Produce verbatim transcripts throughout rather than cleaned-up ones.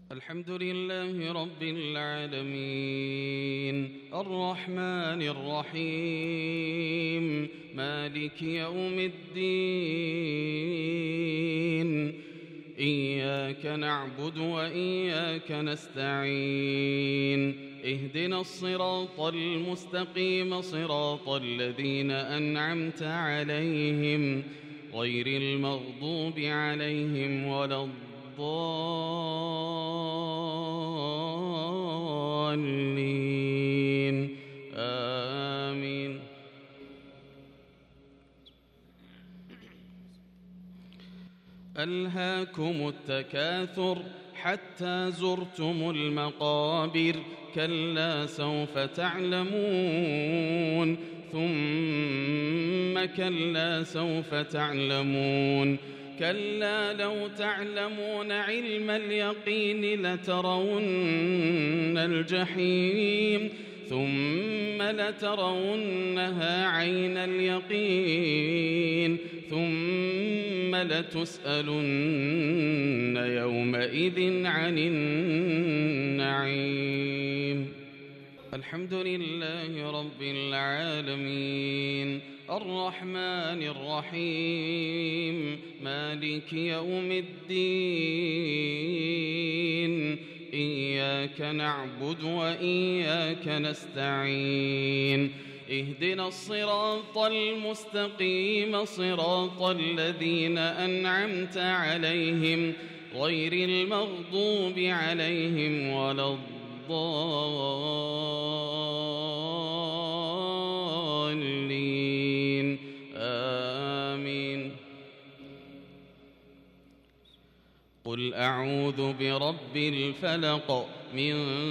الحمد لله رب العالمين الرحمن الرحيم مالك يوم الدين إياك نعبد وإياك نستعين اهدنا الصراط المستقيم صراط الذين أنعمت عليهم غير المغضوب عليهم ولا الضالين آمين. ألهاكم التكاثر حتى زرتم المقابر كلا سوف تعلمون ثم كلا سوف تعلمون كلا لو تعلمون علم اليقين لترون الجحيم ثم لترونها عين اليقين ثم لتسألن يومئذ عن النعيم. الحمد لله رب العالمين الرحمن الرحيم مالك يوم الدين إياك نعبد وإياك نستعين اهدنا الصراط المستقيم صراط الذين أنعمت عليهم غير المغضوب عليهم ولا الضالين آمين. قل أعوذ برب الفلق من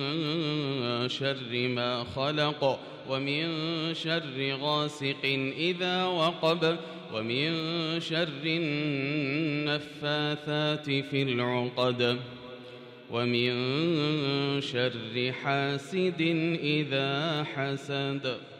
شر ما خلق ومن شر غاسق إذا وقب ومن شر النفاثات في العقد ومن شر حاسد إذا حسد.